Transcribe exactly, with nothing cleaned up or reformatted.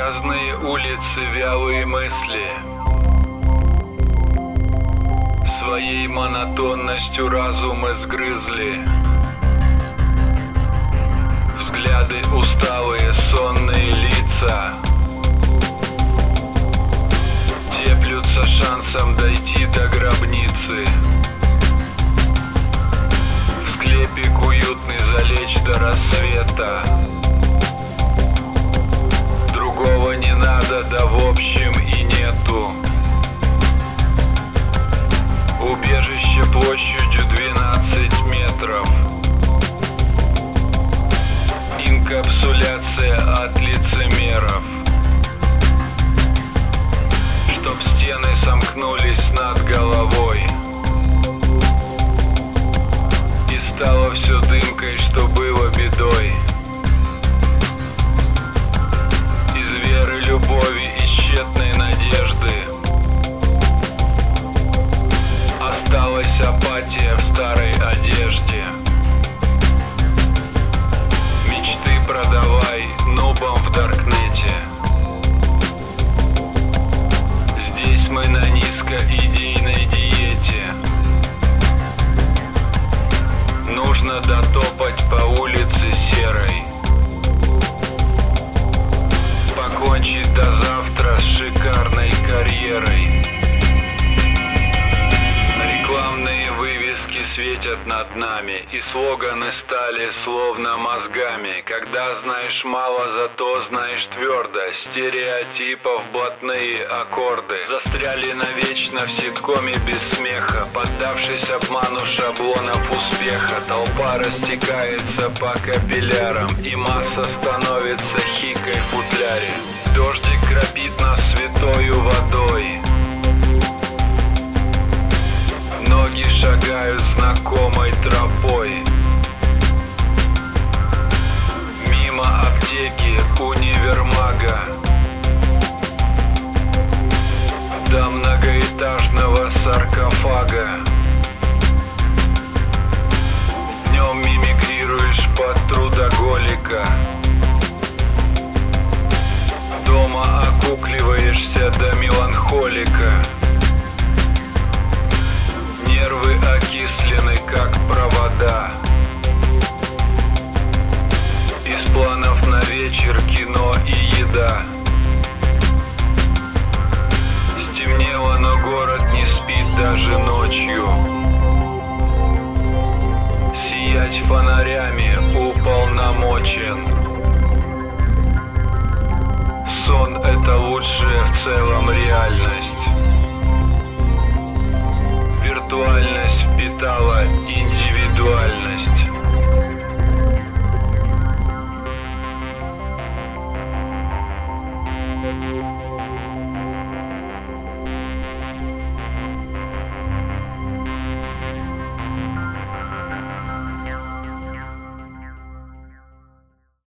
Грязные улицы, вялые мысли своей монотонностью разум изгрызли. Взгляды усталые, сонные лица теплются шансом дойти до гробницы. В склепик уютный залечь до рассвета. Другого не надо, да в общем и нету. Убежище площадью двенадцать метров. Инкапсуляция от лицемеров. Чтоб стены сомкнулись над головой и стало все дымкой, что было бедой. Из веры, любови и тщетной надежды осталась апатия в старой одежде. Мечты продавай нубам в даркнете. Здесь мы на низкоидейной диете. Нужно дотопать по улице серой, покончить до завтра с шикарной карьерой. Рекламные вывески светят над нами, и слоганы стали словно мозгами. Когда знаешь мало, зато знаешь твердо. Стереотипов блатные аккорды застряли навечно в ситкоме без смеха. Поддавшись обману шаблонов успеха, толпа растекается по капиллярам, и масса становится хикой в футляре. Дождик кропит нас святою водой. Ноги шагают знакомой тропой. Мимо аптеки, универмага, до многоэтажного саркофага. Днем мимикрируешь под трудоголика, дома окукливаешься до меланхолика. Нервы окислены, как провода. Из планов на вечер кино и еда. Стемнело, но город не спит даже ночью. Сиять фонарями уполномочен. Сон — это лучшая в целом реальность. Виртуальность впитала индивидуальность.